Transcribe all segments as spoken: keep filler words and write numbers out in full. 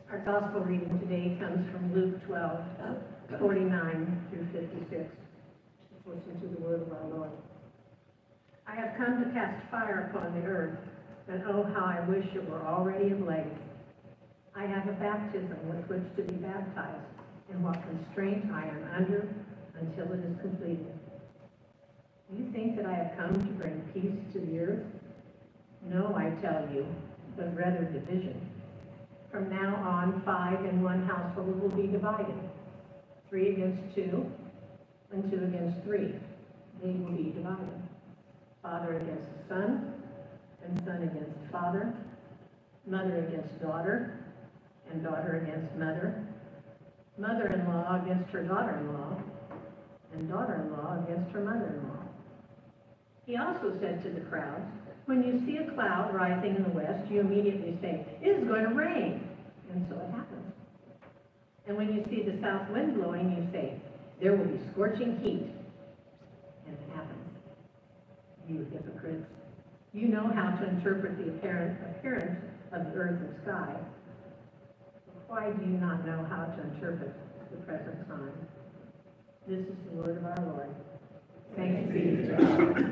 Our gospel reading today comes from Luke twelve, forty-nine through fifty-six. Let's listen to the word of our Lord. I have come to cast fire upon the earth, and oh, how I wish it were already ablaze. I have a baptism with which to be baptized, and what constraint I am under until it is completed. Do you think that I have come to bring peace to the earth? No, I tell you, but rather division. From now on, five in one household will be divided, three against two, and two against three. They will be divided. Father against son, and son against father, mother against daughter, and daughter against mother, mother-in-law against her daughter-in-law, and daughter-in-law against her mother-in-law. He also said to the crowds, when you see a cloud rising in the west, you immediately say, it is going to rain. And so it happens. And when you see the south wind blowing, you say, there will be scorching heat. And it happens. You hypocrites, you know how to interpret the apparent appearance of the earth and sky. Why do you not know how to interpret the present time? This is the word of our Lord. Thanks be to God.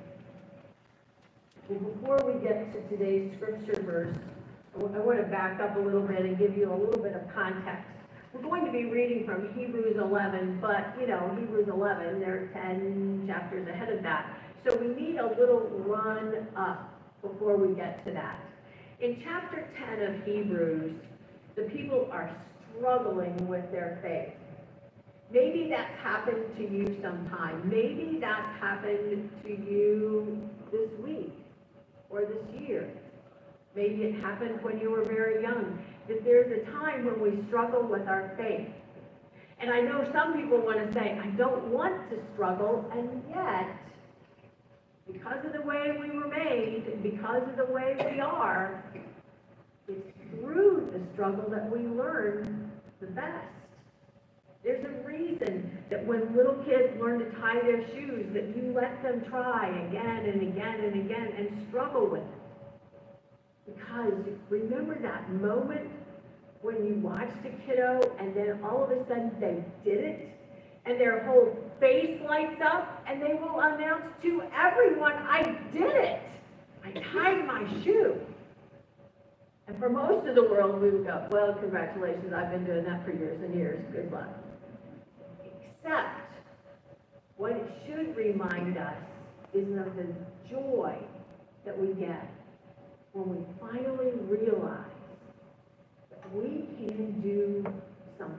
Well, before we get to today's scripture verse, I want to back up a little bit and give you a little bit of context. We're going to be reading from Hebrews eleven, but, you know, Hebrews eleven, there are ten chapters ahead of that. So we need a little run up before we get to that. In chapter ten of Hebrews, the people are struggling with their faith. Maybe that's happened to you sometime. Maybe that's happened to you this week or this year. Maybe it happened when you were very young. That there's a time when we struggle with our faith. And I know some people want to say, I don't want to struggle, and yet, because of the way we were made, because of the way we are, it's through the struggle that we learn the best. There's a reason that when little kids learn to tie their shoes, that you let them try again and again and again and struggle with it. Because remember that moment when you watched a kiddo and then all of a sudden they did it and their whole face lights up and they will announce to everyone, I did it. I tied my shoe. And for most of the world, we would go, well, congratulations, I've been doing that for years and years. Good luck. Except what it should remind us is of the joy that we get when we finally realize that we can do something.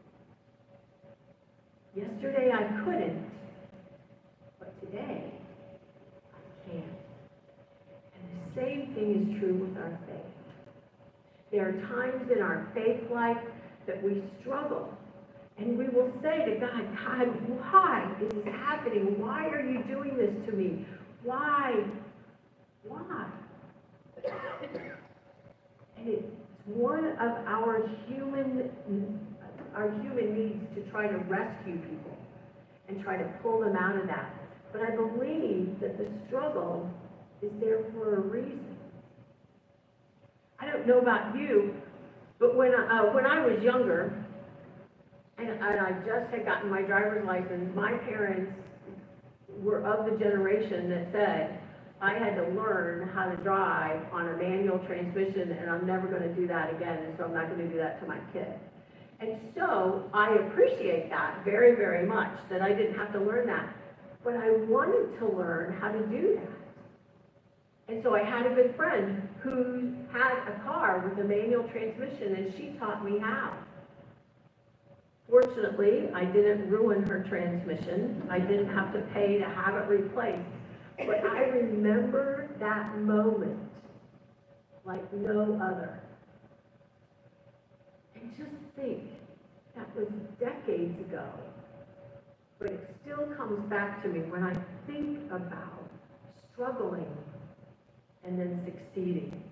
Yesterday I couldn't, but today I can. And the same thing is true with our faith. There are times in our faith life that we struggle, and we will say to God, God, why is this happening? Why are you doing this to me? Why? Why? And it's one of our human, our human needs to try to rescue people and try to pull them out of that. But I believe that the struggle is there for a reason. I don't know about you, but when I, uh, when I was younger, and, and I just had gotten my driver's license, my parents were of the generation that said, I had to learn how to drive on a manual transmission, and I'm never going to do that again, and so I'm not going to do that to my kid. And so I appreciate that very, very much, that I didn't have to learn that. But I wanted to learn how to do that. And so I had a good friend who had a car with a manual transmission, and she taught me how. Fortunately, I didn't ruin her transmission. I didn't have to pay to have it replaced. But I remember that moment like no other. And just think, that was decades ago. But it still comes back to me when I think about struggling and then succeeding.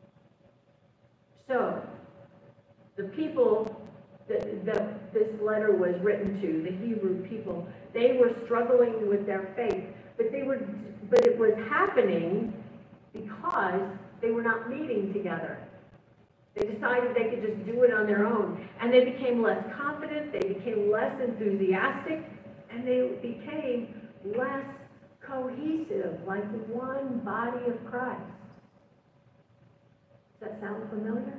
So, the people that, that this letter was written to, the Hebrew people, they were struggling with their faith, but they were, but it was happening because they were not meeting together. They decided they could just do it on their own. And they became less confident, they became less enthusiastic, and they became less cohesive, like one body of Christ. Does that sound familiar?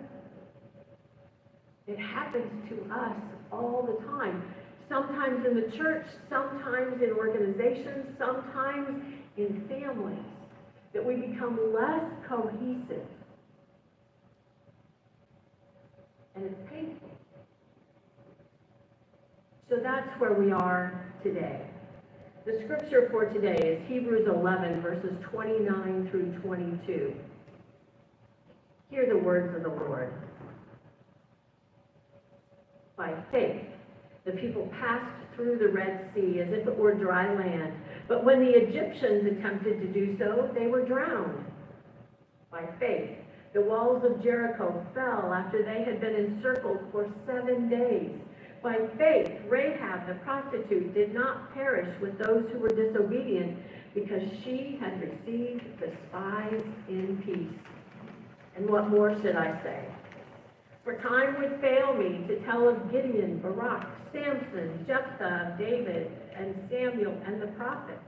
It happens to us all the time. Sometimes in the church, sometimes in organizations, sometimes in families, that we become less cohesive. And it's painful. So that's where we are today. The scripture for today is Hebrews eleven, verses twenty-nine through twenty-two. Hear the words of the Lord. By faith, the people passed through the Red Sea as if it were dry land. But when the Egyptians attempted to do so, they were drowned. By faith, the walls of Jericho fell after they had been encircled for seven days. By faith, Rahab the prostitute did not perish with those who were disobedient, because she had received the spies in peace. And what more should I say? For time would fail me to tell of Gideon, Barak, Samson, Jephthah, David, and Samuel, and the prophets,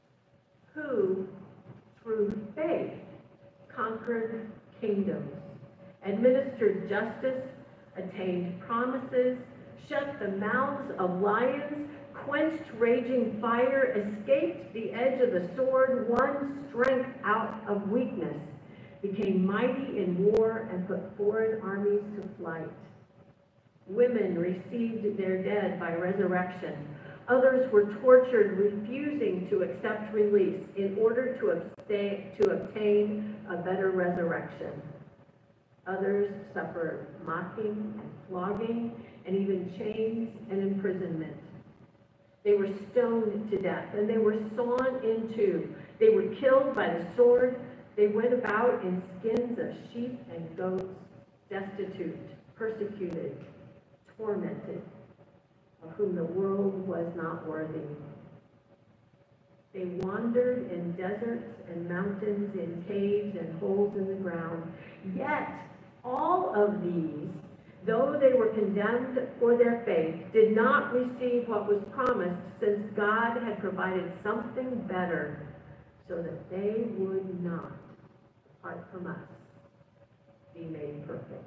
who, through faith, conquered kingdoms, administered justice, attained promises, shut the mouths of lions, quenched raging fire, escaped the edge of the sword, won strength out of weakness, became mighty in war, and put foreign armies to flight. Women received their dead by resurrection. Others were tortured, refusing to accept release in order to, abstain, to obtain a better resurrection. Others suffered mocking and flogging, and even chains and imprisonment. They were stoned to death, and they were sawn in two. They were killed by the sword. They went about in skins of sheep and goats, destitute, persecuted, tormented, of whom the world was not worthy. They wandered in deserts and mountains, in caves and holes in the ground. Yet all of these, though they were condemned for their faith, did not receive what was promised, since God had provided something better, so that they would not, apart from us, be made perfect.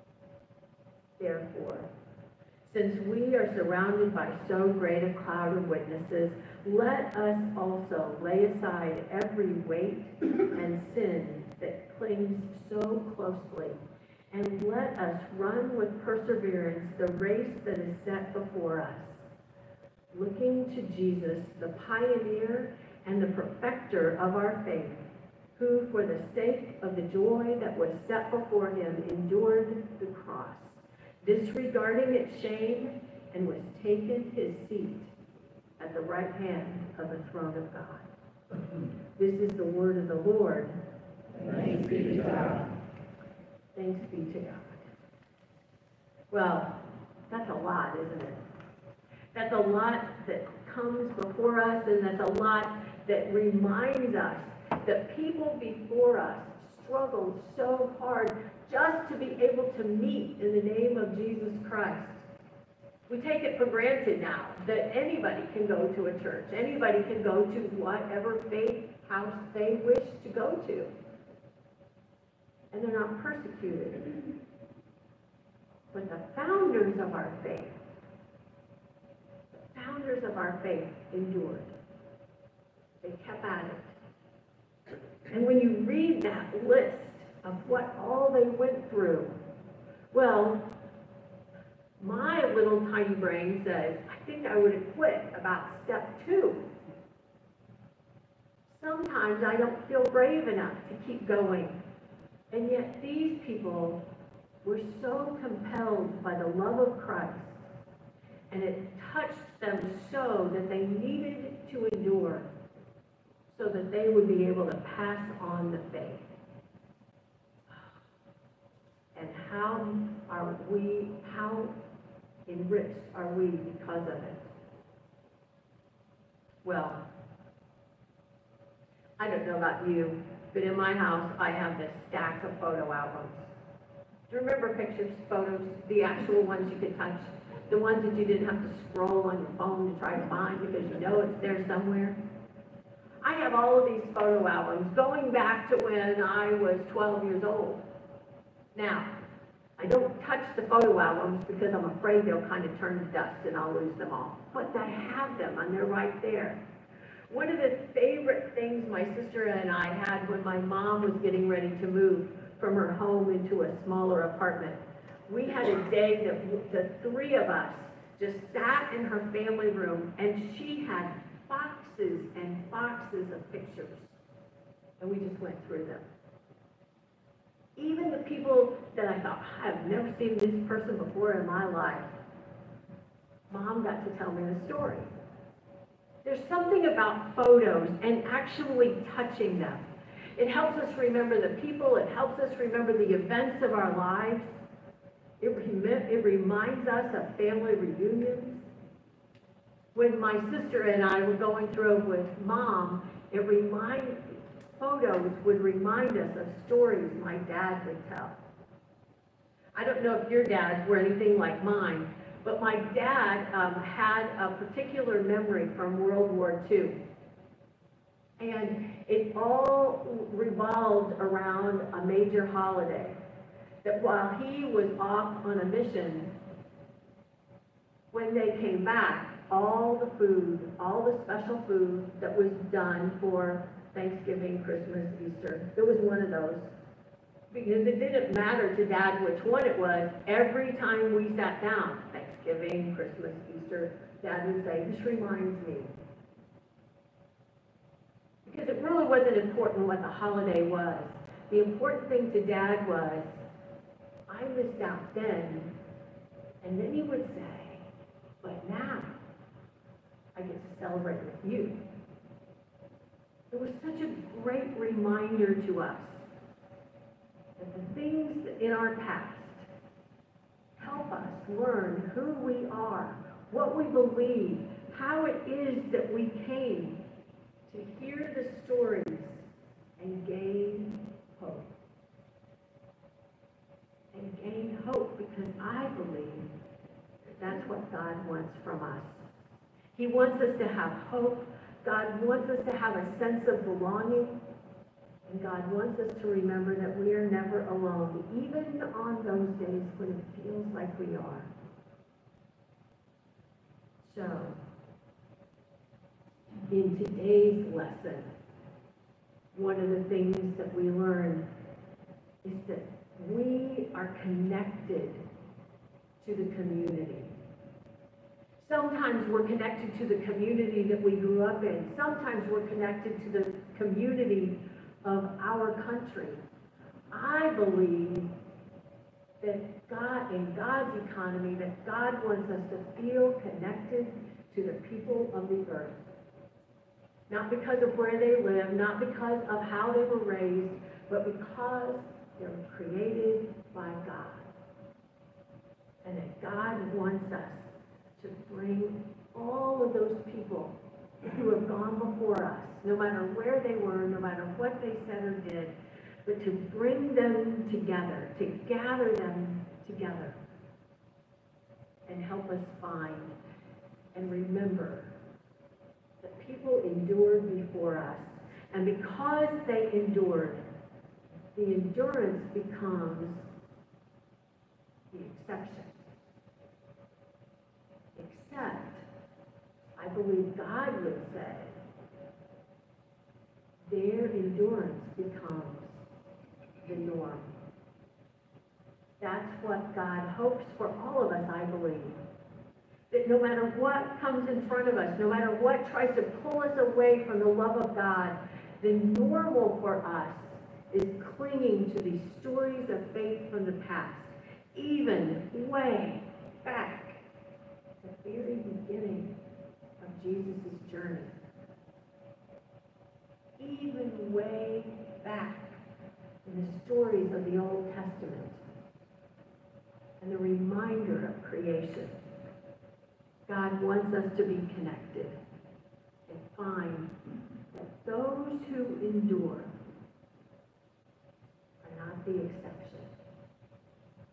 Therefore, since we are surrounded by so great a cloud of witnesses, let us also lay aside every weight and sin that clings so closely, and let us run with perseverance the race that is set before us, looking to Jesus, the pioneer and the perfecter of our faith, who, for the sake of the joy that was set before him, endured the cross, disregarding its shame, and was taken his seat at the right hand of the throne of God. This is the word of the Lord. Thanks be to God. Thanks be to God. Well, that's a lot, isn't it? That's a lot that comes before us, and that's a lot that reminds us that people before us struggled so hard just to be able to meet in the name of Jesus Christ. We take it for granted now that anybody can go to a church. Anybody can go to whatever faith house they wish to go to. And they're not persecuted. But the founders of our faith, the founders of our faith endured. They kept at it. And when you read that list of what all they went through, well, my little tiny brain says, I think I would have quit about step two. Sometimes I don't feel brave enough to keep going. And yet these people were so compelled by the love of Christ, and it touched them so that they needed to endure so that they would be able to pass on the faith. And how are we, how enriched are we because of it? Well, I don't know about you, but in my house, I have this stack of photo albums. Remember pictures, photos, the actual ones you could touch, the ones that you didn't have to scroll on your phone to try to find because you know it's there somewhere? I have all of these photo albums going back to when I was twelve years old. Now, I don't touch the photo albums because I'm afraid they'll kind of turn to dust and I'll lose them all. But I have them and they're right there. One of the favorite things my sister and I had when my mom was getting ready to move from her home into a smaller apartment, we had a day that the three of us just sat in her family room and she had boxes and boxes of pictures. And we just went through them. Even the people that I thought, I've never seen this person before in my life, Mom got to tell me the story. There's something about photos and actually touching them. It helps us remember the people. It helps us remember the events of our lives. It, rem it reminds us of family reunions. When my sister and I were going through it with Mom, it remind, photos would remind us of stories my dad would tell. I don't know if your dads were anything like mine, but my dad um, had a particular memory from World War Two. And it all revolved around a major holiday. That while he was off on a mission, when they came back, all the food, all the special food that was done for Thanksgiving, Christmas, Easter, it was one of those. Because it didn't matter to Dad which one it was. Every time we sat down, Thanksgiving, Christmas, Easter, Dad would say, this reminds me. Because it really wasn't important what the holiday was. The important thing to Dad was, I missed out then. And then he would say, but now I get to celebrate with you. It was such a great reminder to us that the things in our past help us learn who we are, what we believe, how it is that we came to hear the stories and gain hope. And gain hope because I believe that that's what God wants from us. He wants us to have hope. God wants us to have a sense of belonging. And God wants us to remember that we are never alone, even on those days when it feels like we are. So, in today's lesson, one of the things that we learn is that we are connected to the community. Sometimes we're connected to the community that we grew up in. Sometimes we're connected to the community of our country. I believe that God, in God's economy, that God wants us to feel connected to the people of the earth. Not because of where they live, not because of how they were raised, but because they were created by God. And that God wants us to bring all of those people who have gone before us, no matter where they were, no matter what they said or did, but to bring them together, to gather them together, and help us find and remember that people endured before us. And because they endured, the endurance becomes the exception. Except, I believe God would say, their endurance becomes the norm. That's what God hopes for all of us, I believe. That no matter what comes in front of us, no matter what tries to pull us away from the love of God, the normal for us is clinging to these stories of faith from the past, even way back at the very beginning of Jesus' journey. Even way back in the stories of the Old Testament and the reminder of creation. God wants us to be connected and find that those who endure are not the exception.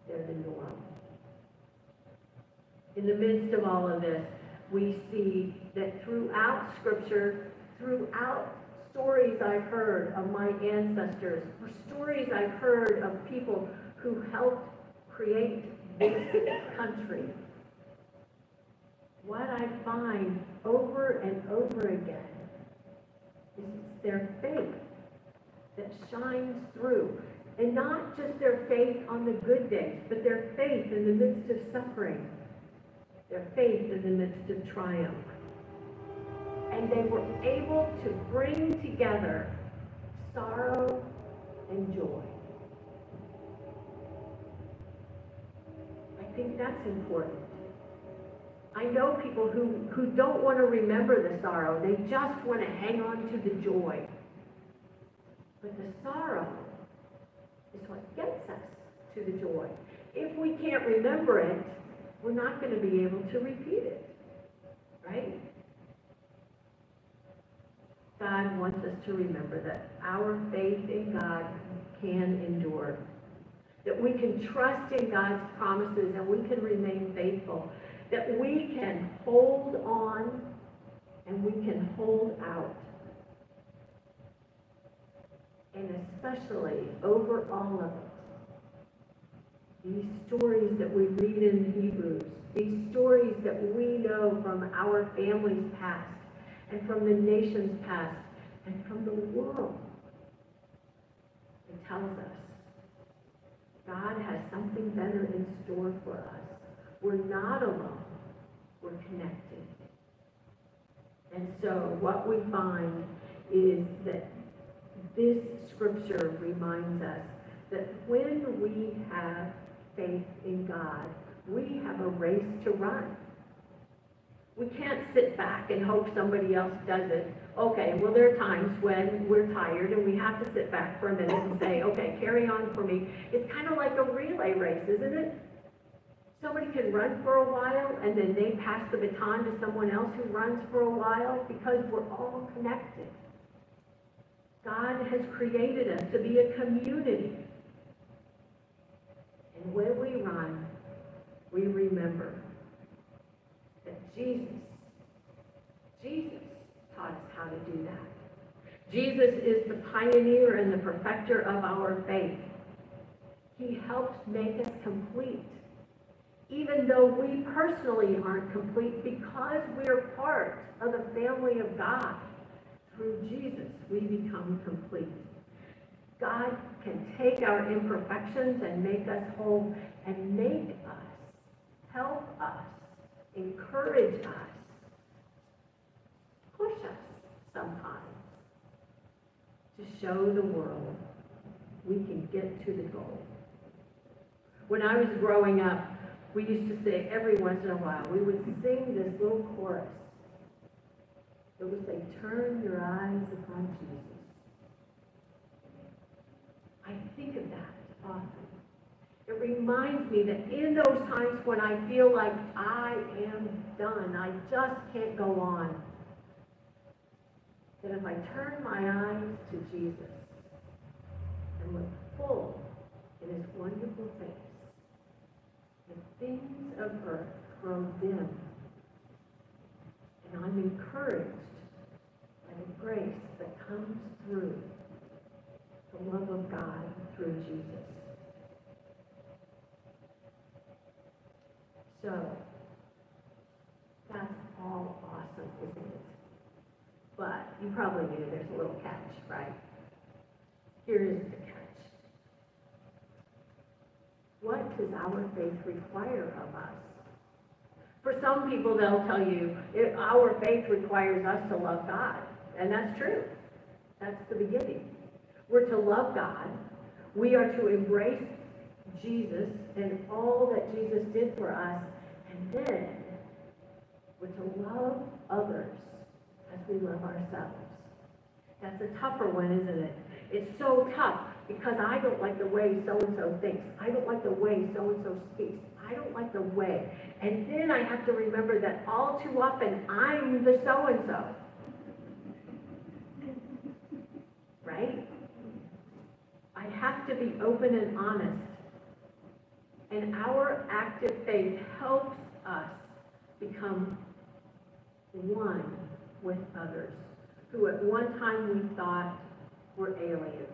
In the midst of all of this, we see that throughout Scripture, throughout stories I've heard of my ancestors, or stories I've heard of people who helped create this country, what I find over and over again is it's their faith that shines through. And not just their faith on the good days, but their faith in the midst of suffering, their faith in the midst of triumph. And they were able to bring together sorrow and joy. I think that's important. I know people who, who don't want to remember the sorrow. They just want to hang on to the joy. But the sorrow is what gets us to the joy. If we can't remember it, we're not going to be able to repeat it. Right? God wants us to remember that our faith in God can endure. That we can trust in God's promises and we can remain faithful. That we can hold on and we can hold out. And especially over all of it, these stories that we read in Hebrews, these stories that we know from our family's past and from the nation's past and from the world, it tells us God has something better in store for us. We're not alone. We're connected. And so what we find is that this scripture reminds us that when we have faith in God, we have a race to run. We can't sit back and hope somebody else does it. Okay, well, there are times when we're tired and we have to sit back for a minute and say, okay, carry on for me. It's kind of like a relay race, isn't it? Somebody can run for a while and then they pass the baton to someone else who runs for a while because we're all connected. God has created us to be a community. And when we run, we remember that Jesus, Jesus taught us how to do that. Jesus is the pioneer and the perfecter of our faith. He helps make us complete, even though we personally aren't complete because we're part of the family of God. Through Jesus, we become complete. God can take our imperfections and make us whole and make us, help us, encourage us, push us sometimes to show the world we can get to the goal. When I was growing up, we used to say every once in a while, we would sing this little chorus. It would say, turn your eyes upon Jesus. I think of that often. It reminds me that in those times when I feel like I am done, I just can't go on, that if I turn my eyes to Jesus and look full in his wonderful face, the things of earth grow dim, and I'm encouraged by the grace that comes through the love of God through Jesus. So, that's all awesome, isn't it? But you probably knew there's a little catch, right? Here is the catch. What does our faith require of us? For some people, they'll tell you, it, our faith requires us to love God. And that's true. That's the beginning. We're to love God. We are to embrace Jesus and all that Jesus did for us. And then we're to love others as we love ourselves. That's a tougher one, isn't it? It's so tough because I don't like the way so-and-so thinks. I don't like the way so-and-so speaks. I don't like the way. And then I have to remember that all too often I'm the so-and-so. Right? I have to be open and honest. And our active faith helps us become one with others who at one time we thought were aliens.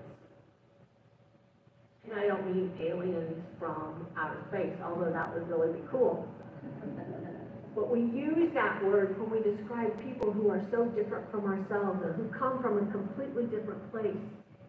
And I don't mean aliens from outer space, although that would really be cool. But we use that word when we describe people who are so different from ourselves or who come from a completely different place.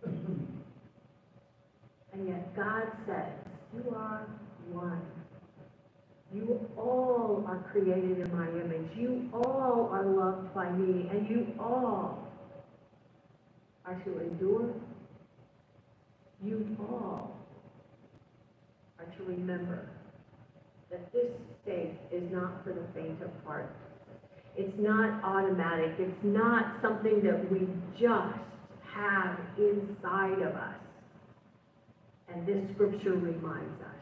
And yet God says, you are one. You all are created in my image. You all are loved by me. And you all are to endure. You all are to remember that this faith is not for the faint of heart. It's not automatic. It's not something that we just have inside of us. And this scripture reminds us.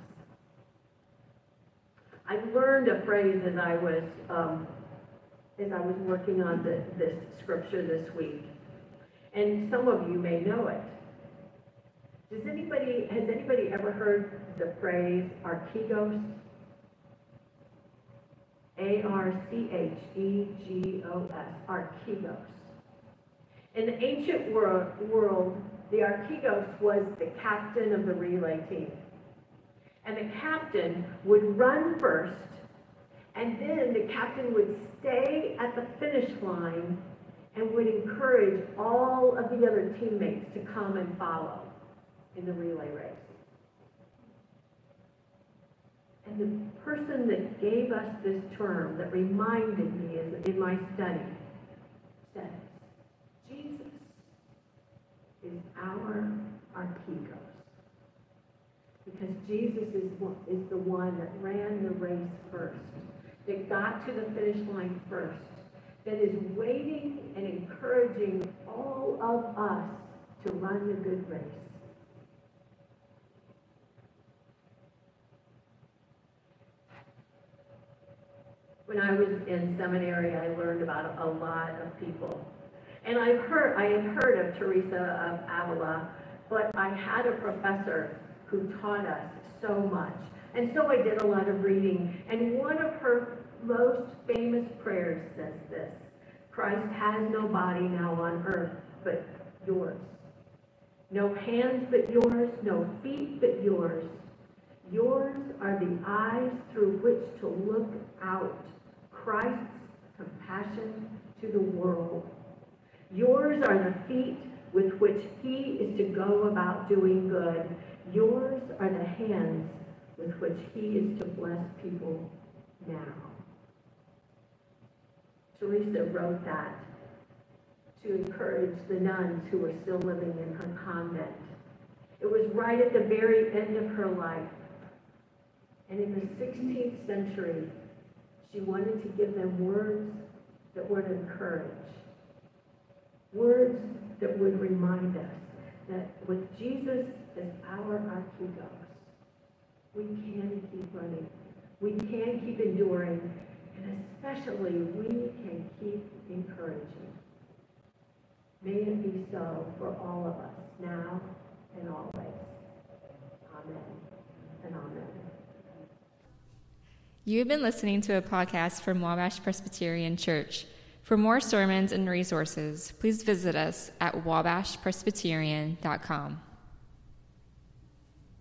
I learned a phrase as I was um, as I was working on the, this scripture this week, and some of you may know it. Does anybody has anybody ever heard the phrase archegos? A R C H E G O S, archegos. In the ancient world, world, the archegos was the captain of the relay team. And the captain would run first, and then the captain would stay at the finish line and would encourage all of the other teammates to come and follow in the relay race. And the person that gave us this term, that reminded me in my study, says, Jesus is our archegos. Because Jesus is, is the one that ran the race first, that got to the finish line first, that is waiting and encouraging all of us to run the good race. When I was in seminary, I learned about a lot of people. And I've heard, I had heard of Teresa of Avila, but I had a professor who taught us so much. And so I did a lot of reading. And one of her most famous prayers says this: Christ has no body now on earth but yours. No hands but yours, no feet but yours. Yours are the eyes through which to look out Christ's compassion to the world. Yours are the feet with which he is to go about doing good. Yours are the hands with which he is to bless people now. Teresa wrote that to encourage the nuns who were still living in her convent. It was right at the very end of her life. And in the sixteenth century, she wanted to give them words that would encourage. Words that would remind us that with Jesus as our archegos, we can keep running. We can keep enduring. And especially, we can keep encouraging. May it be so for all of us, now and always. Amen and amen. You have been listening to a podcast from Wabash Presbyterian Church. For more sermons and resources, please visit us at wabash presbyterian dot com.